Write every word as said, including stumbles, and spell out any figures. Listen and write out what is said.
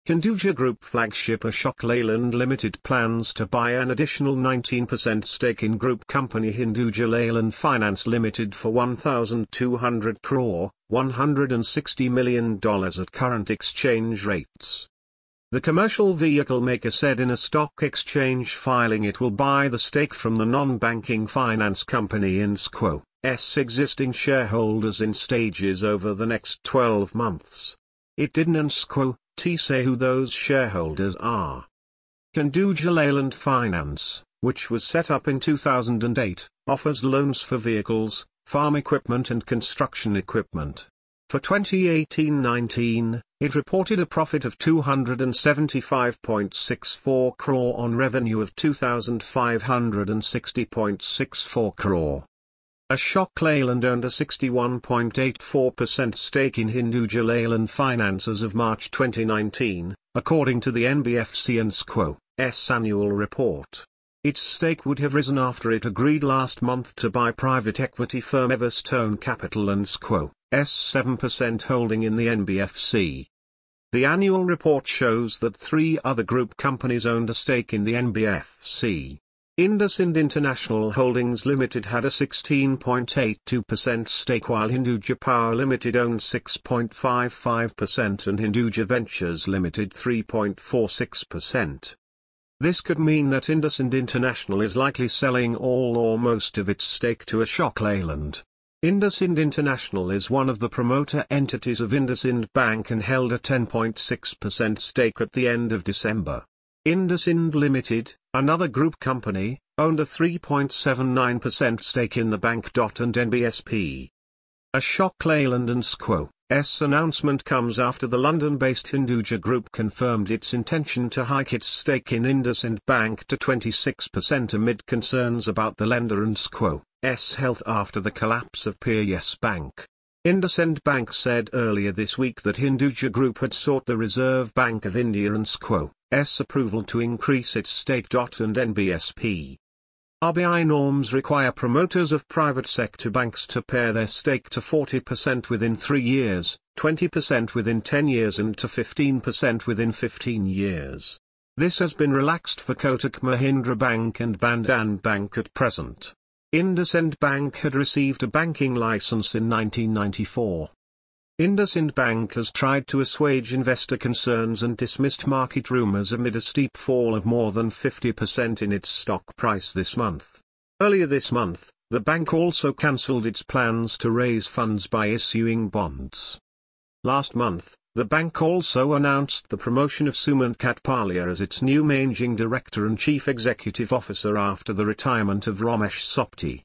Hinduja Group flagship Ashok Leyland Limited plans to buy an additional nineteen percent stake in group company Hinduja Leyland Finance Limited for one thousand two hundred crore, one hundred sixty million dollars at current exchange rates. The commercial vehicle maker said in a stock exchange filing it will buy the stake from the non-banking finance company INSCO's existing shareholders in stages over the next twelve months. It didn't say who those shareholders are. Hinduja Leyland Finance, which was set up in two thousand eight, offers loans for vehicles, farm equipment and construction equipment. For twenty eighteen nineteen, it reported a profit of two hundred seventy-five point six four crore on revenue of two thousand five hundred sixty point six four crore. Ashok Leyland owned a sixty-one point eight four percent stake in Hinduja Leyland Finance as of March twenty nineteen, according to the N B F C INSCO's annual report. Its stake would have risen after it agreed last month to buy private equity firm Everstone Capital INSCO's seven percent holding in the N B F C. The annual report shows that three other group companies owned a stake in the N B F C. IndusInd International Holdings Limited had a sixteen point eight two percent stake while Hinduja Power Limited owned six point five five percent and Hinduja Ventures Limited three point four six percent. This could mean that IndusInd International is likely selling all or most of its stake to Ashok Leyland. IndusInd International is one of the promoter entities of IndusInd Bank and held a ten point six percent stake at the end of December. IndusInd Limited, another group company, owned a three point seven nine percent stake in the bank. And N B S P. Ashok Leyland and INSCO's announcement comes after the London-based Hinduja Group confirmed its intention to hike its stake in IndusInd Bank to twenty-six percent amid concerns about the lender and INSCO's health after the collapse of P S Bank. IndusInd Bank said earlier this week that Hinduja Group had sought the Reserve Bank of India and INSCO's approval to increase its stake. And N B S P. R B I norms require promoters of private sector banks to pare their stake to forty percent within three years, twenty percent within ten years and to fifteen percent within fifteen years. This has been relaxed for Kotak Mahindra Bank and Bandhan Bank at present. IndusInd Bank had received a banking license in nineteen ninety-four. IndusInd Bank has tried to assuage investor concerns and dismissed market rumors amid a steep fall of more than fifty percent in its stock price this month. Earlier this month, the bank also cancelled its plans to raise funds by issuing bonds. Last month, the bank also announced the promotion of Sumant Katpalia as its new managing director and chief executive officer after the retirement of Ramesh Sopti.